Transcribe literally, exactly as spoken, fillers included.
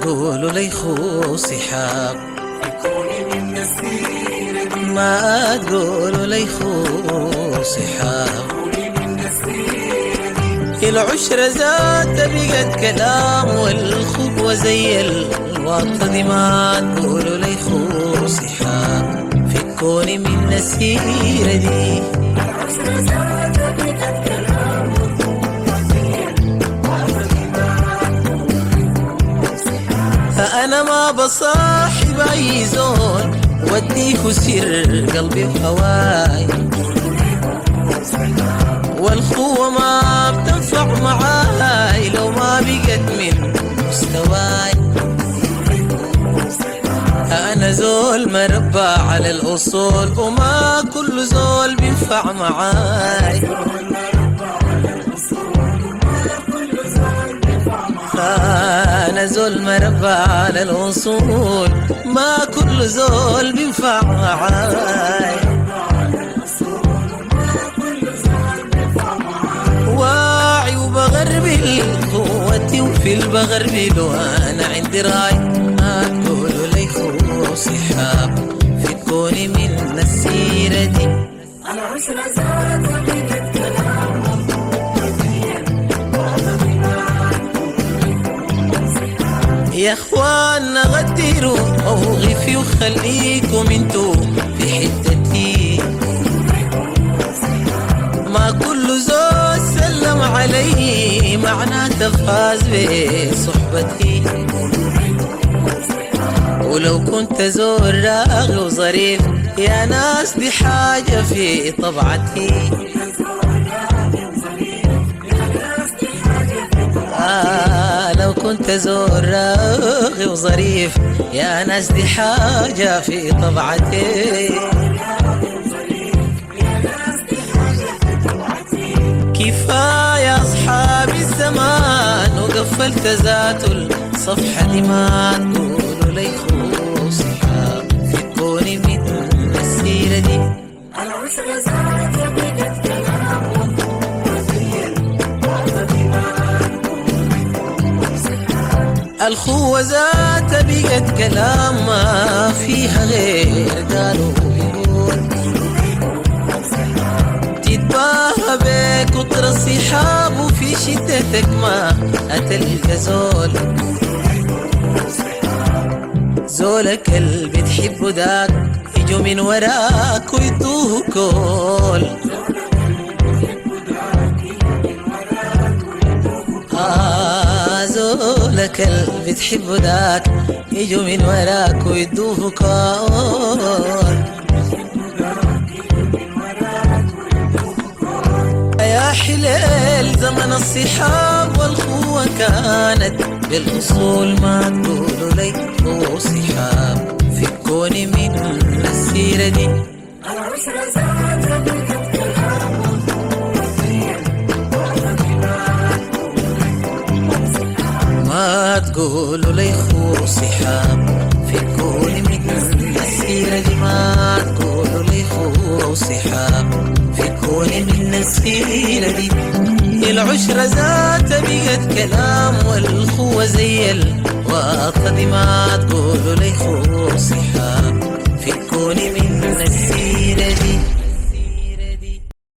تقولوا لي خو صحاب، ما تقولوا لي خو صحاب. العشرة ذات بقت كلام، والخطوة زي الوطة دي ما تقولوا لي خو صحاب. فكوني من السيرة دي، العشرة ذات بقت كلام، والخطوة زي الوطة دي ما تقولوا لي خو صحاب. أنا ما بصاحب أي زول وديه سر قلبي وهواي، والخوة ما بتنفع معاي لو ما بقت من مستواي. أنا زول مربى على الأصول، وما كل زول بينفع معاي. أنا زول مربى على الأصول، ما كل زول بينفع معاي. واعي وبغربل قوتي وفي البغربل، وانا عندي راي. ما تقولوا لي خو صحاب، في كوني من السيرة دي. العشرة ذات بقت كلام، يا اخوانا غدروا موقفي وخليكم انتو في حتتي. ما كل زول سلم علي معناته فاز بصحبتي، ولو كنت زول راغي وظريف يا ناس دي حاجة في طبعتي. آه لو كنت زول راغي وظريف يا ناس دي حاجة في طبعتي. كفاية أصحاب الزمان وقفلت ذات الصفحة دي. ما تقولوا لي خو صحاب، فكوني من السيرة دي. العشرة ذات بقت كلام، الخوة ذات بقت كلام، ما فيها غير قالوا يقول. تتباهى بكتر الصحاب، وفي شدتك ما هتلقى زول. زولك اللي بتحبه داك يجوا من وراك ويدوه كول. آه زولك اللي بتحبه داك يجوا من وراك ويدوه كول. يا حلال زمن الصحاب والخوة كانت بالأصول. ما تقولوا لي خو صحاب، فكوني من السيرة دي. العشرة ذات بقت كلام، ما تقولوا لي خو صحاب، فكوني من السيرة دي. ما تقولوا لي خو صحاب، فكوني من السيرة دي. العشرة ذات بقت كلام، والخوة زي الوطة دي. ما تقولوا لي خو صحاب، فكوني من السيرة